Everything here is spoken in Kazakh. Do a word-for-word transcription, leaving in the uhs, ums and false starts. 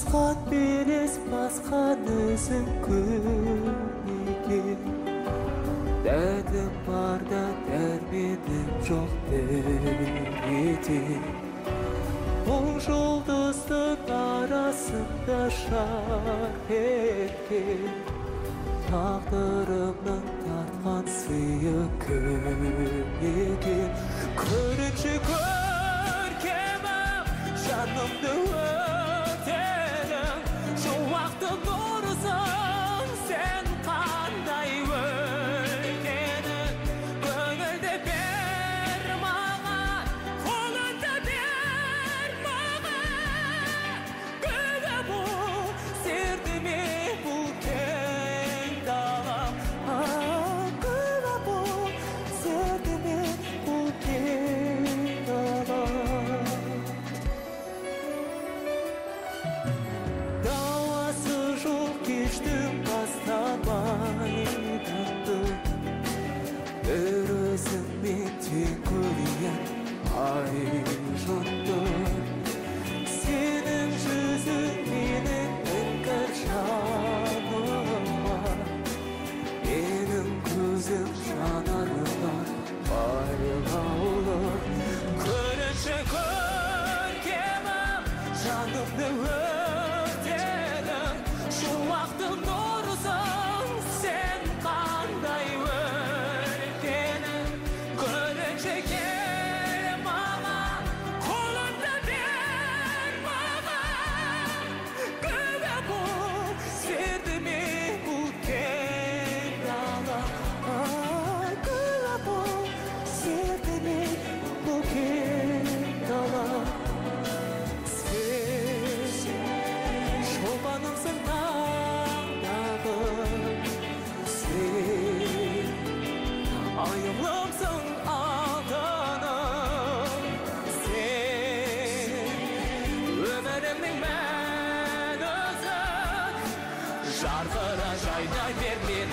Басқан белес басқан өзің көнеге дәтім барда дәрменім жоқ дәреде бұл жұлдыздың арасында шар еткен тағдырымның тартқан сыйы кім екен көрінші көркемім жанымды өртедің шуақты нұрысың сен қандай өлкенің көңілді бер маған қолыңды бер маған гүлі бұл сердіме бұл кең далам гүлі бұл сердіме бұл кең далам дауасы жоқ кештің бастамайды бір өзіңмен тең көрген ай жұтты сенің жүзің менің іңкәр жаныма менің көзім жанарыма байлаулы көрінші көркемім жанымды өртедің шуақты нұрысың сен қандай өлкенің көрінші кел маған қолыңды бер маған гүлі бұл сердіме бұл кең дала гүлі бұл сердіме бұл кең дала сен шолпанымсың таңдағы сен айылымсың алтыным сен өмірімнің мән өзің жарқыра жайнай бер